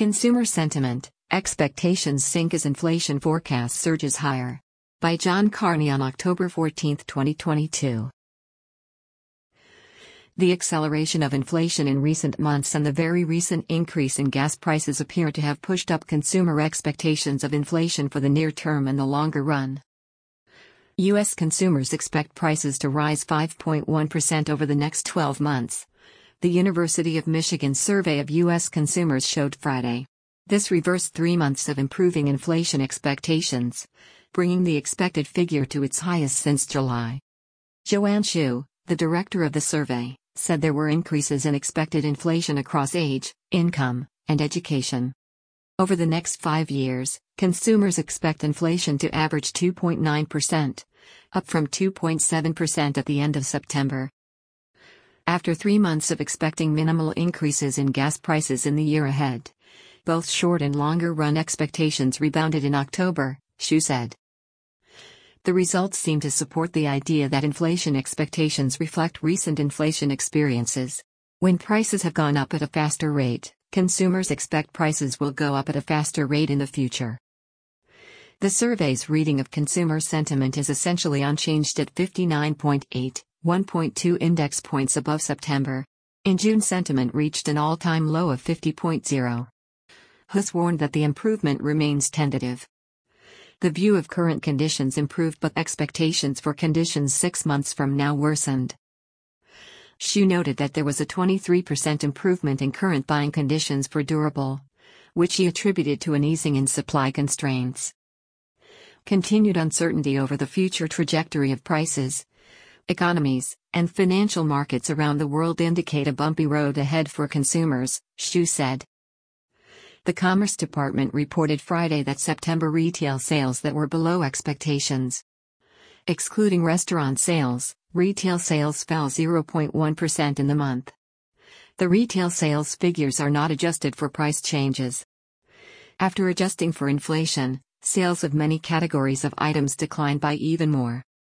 Consumer sentiment, expectations sink as inflation forecast surges higher. By John Carney on October 14, 2022. The acceleration of inflation in recent months and the very recent increase in gas prices appear to have pushed up consumer expectations of inflation for the near term and the longer run. U.S. consumers expect prices to rise 5.1% over the next 12 months. The University of Michigan survey of U.S. consumers showed Friday. This reversed 3 months of improving inflation expectations, bringing the expected figure to its highest since July. Joanne Shu, the director of the survey, said there were increases in expected inflation across age, income, and education. Over the next 5 years, consumers expect inflation to average 2.9%, up from 2.7% at the end of September. After 3 months of expecting minimal increases in gas prices in the year ahead, both short and longer run expectations rebounded in October, Shu said. The results seem to support the idea that inflation expectations reflect recent inflation experiences. When prices have gone up at a faster rate, consumers expect prices will go up at a faster rate in the future. The survey's reading of consumer sentiment is essentially unchanged at 59.8, 1.2 index points above September. In June, sentiment reached an all-time low of 50.0. Has warned that the improvement remains tentative. The view of current conditions improved, but expectations for conditions 6 months from now worsened. Shu noted that there was a 23% improvement in current buying conditions for durable, which he attributed to an easing in supply constraints. Continued uncertainty over the future trajectory of prices, economies, and financial markets around the world indicate a bumpy road ahead for consumers, Shu said. The Commerce Department reported Friday that September retail sales that were below expectations. Excluding restaurant sales, retail sales fell 0.1% in the month. The retail sales figures are not adjusted for price changes. After adjusting for inflation, sales of many categories of items declined by even more.